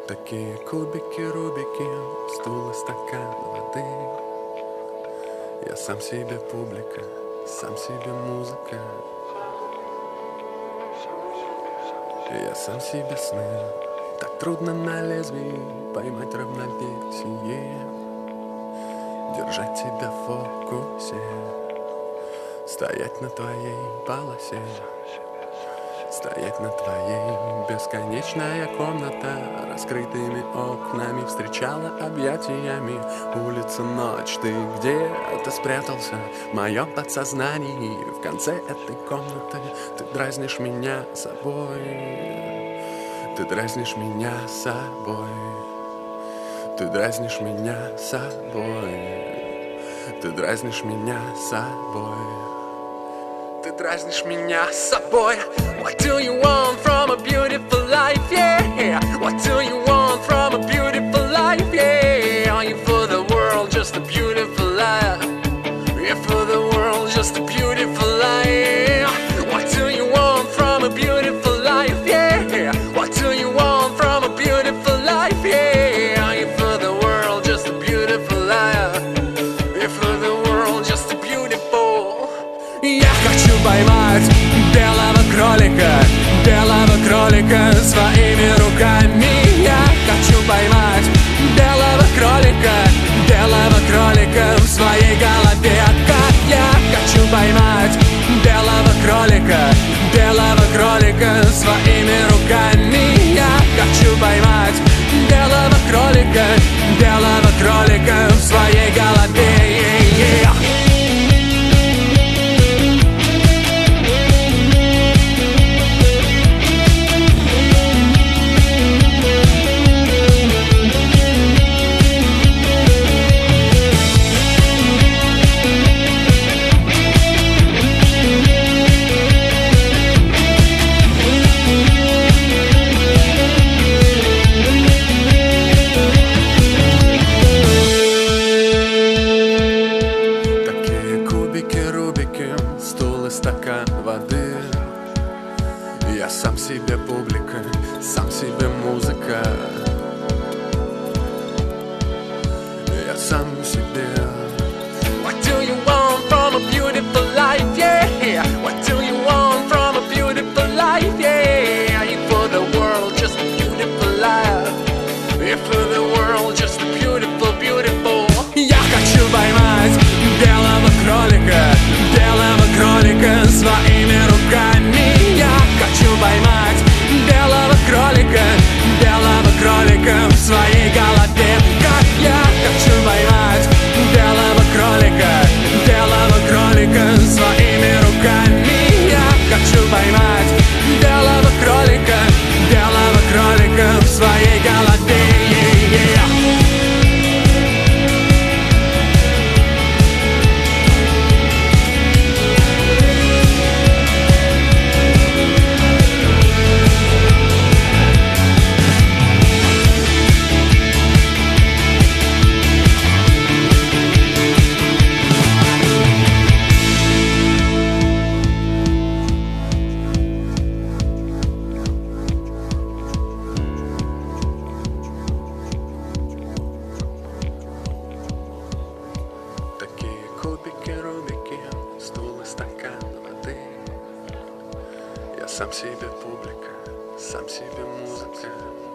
Такие кубики, рубики, стул и стакан воды. Я сам себе публика, сам себе музыка. Я сам себе сны. Так трудно на лезвии поймать равновесие, держать тебя в фокусе, стоять на твоей полосе. Стоять на твоей бесконечная комната, раскрытыми окнами встречала объятиями улица, ночь. Ты где-то спрятался в моем подсознании. В конце этой комнаты ты дразнишь меня собой. Ты дразнишь меня собой. Ты дразнишь меня собой. Ты дразнишь меня собой. Ты дразнишь меня собой. What do you want from a beautiful life, yeah? What do you want from a beautiful life, yeah? Are you for the world just a beautiful life? Yeah, for the world just a beautiful life. What do you want from a beautiful life, yeah? What do you want from a beautiful life, yeah? Are you for the world just a beautiful life? Yeah, for the world just a beautiful. Я хочу поймать белого кролика своими руками. Я хочу поймать белого кролика в своей голове. Как я хочу поймать белого кролика своими руками. Я хочу поймать белого кролика в своей голове. Стакан воды. Я сам себе публика, сам себе музыка. Я сам себе. What do you want from a beautiful life, yeah? What do you want from a beautiful life, yeah? Are you for the world just a beautiful life? Yeah, for the world just a beautiful, beautiful. Я хочу поймать белого кролика своими руками. Я хочу поймать белого кролика в своей голове. Как я хочу поймать белого кролика своими руками. Я хочу поймать белого кролика в своей голове. Кубики, рубики, стул и стакан воды. Я сам себе публика, сам себе музыка.